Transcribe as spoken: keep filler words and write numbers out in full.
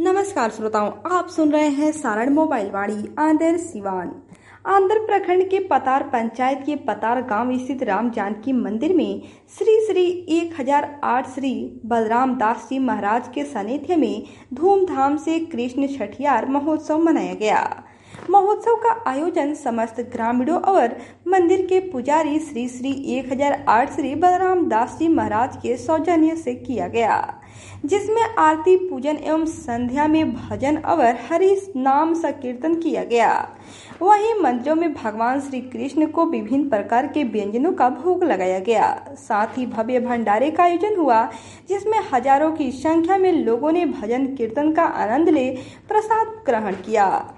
नमस्कार श्रोताओं, आप सुन रहे हैं सारण मोबाइल वाणी आंदर सिवान। आंदर प्रखंड के पतार पंचायत के पतार गांव स्थित राम जानकी मंदिर में श्री श्री एक हजार आठ श्री बलराम दास जी महाराज के सानिध्य में धूमधाम से कृष्ण छठियार महोत्सव मनाया गया। महोत्सव का आयोजन समस्त ग्रामीणों और मंदिर के पुजारी श्री श्री एक हजार आठ श्री बलराम दास जी महाराज के सौजन्य से किया गया, जिसमें आरती पूजन एवं संध्या में भजन और हरि नाम संकीर्तन किया गया। वहीं मंदिरों में भगवान श्री कृष्ण को विभिन्न प्रकार के व्यंजनों का भोग लगाया गया। साथ ही भव्य भंडारे का आयोजन हुआ, जिसमें हजारों की संख्या में लोगों ने भजन कीर्तन का आनंद ले प्रसाद ग्रहण किया।